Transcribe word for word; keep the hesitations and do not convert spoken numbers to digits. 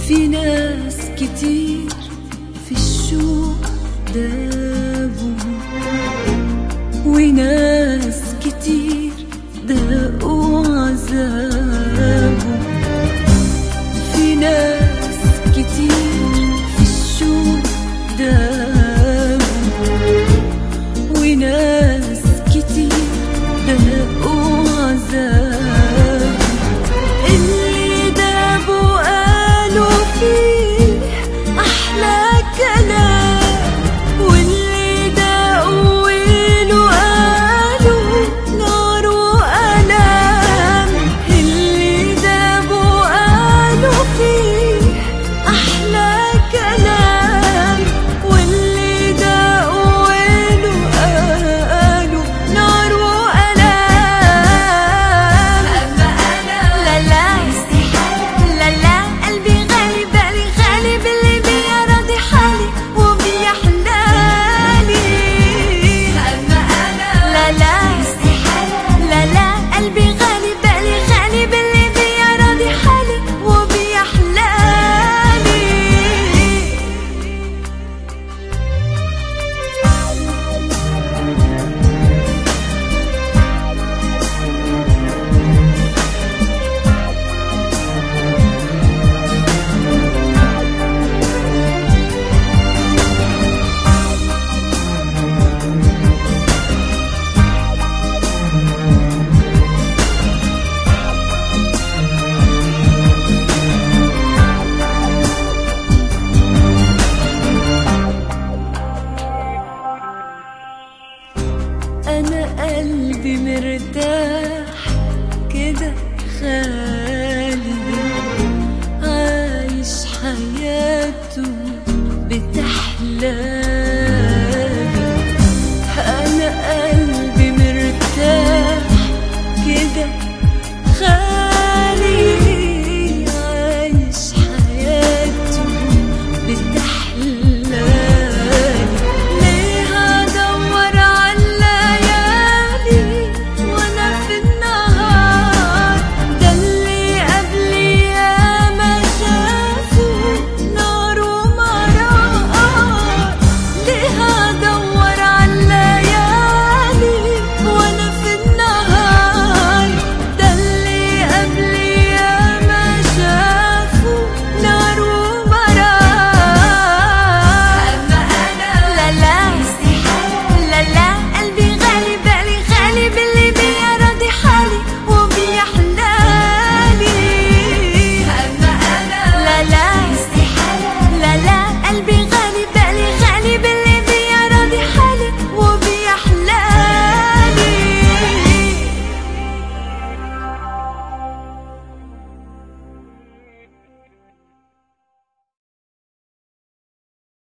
في ناس كتير في الشوق دابوا، وناس كتير داقوا عذابه. في ناس كتير في الشوق دابوا، وناس كتير داقوا عذابه. اللي دابوا قالوا فيه أحلى كلام، واللي داقوا ويلوا قالوا نار وألام. اللي دابوا قالوا فيه أحلى كلام، واللي داقوا ويلوا قالوا نار وألام. أما أنا لا لا لا لا، قلبي غالي بالي غالي باللي بيا راضي حالي وبيحلالي. أما أنا لا لا لا لا، قلبي غالي بالي غالي باللي بيا راضي حالي وبيحلالي. أنا قلبي مرتاح كده خالي، عايش حياته بتحلى